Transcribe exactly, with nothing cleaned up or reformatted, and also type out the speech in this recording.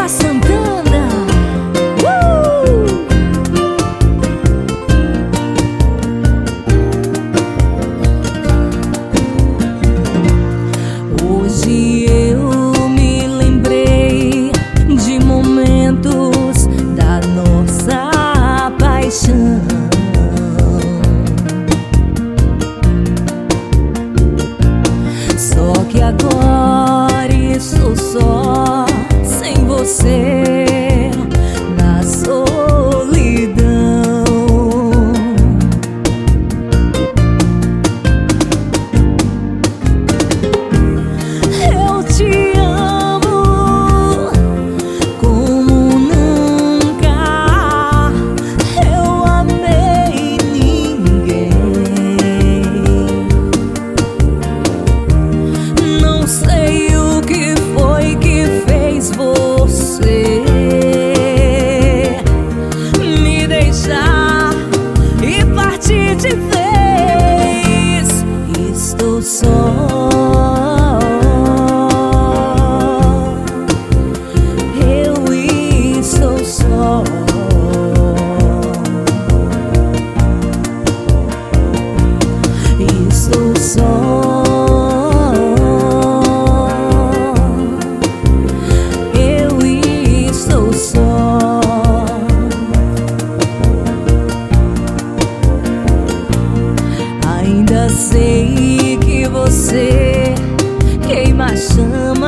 Eva Santana. uh! Hoje eu me lembrei de momentos da nossa paixão. Só que agora estou só, sem você, na solidão. Eu te amo como nunca eu amei ninguém. Não sei o que foi que fez você me deixar e partir de vez. Estou só, eu estou só. Estou só. Ainda sei que você queima a chama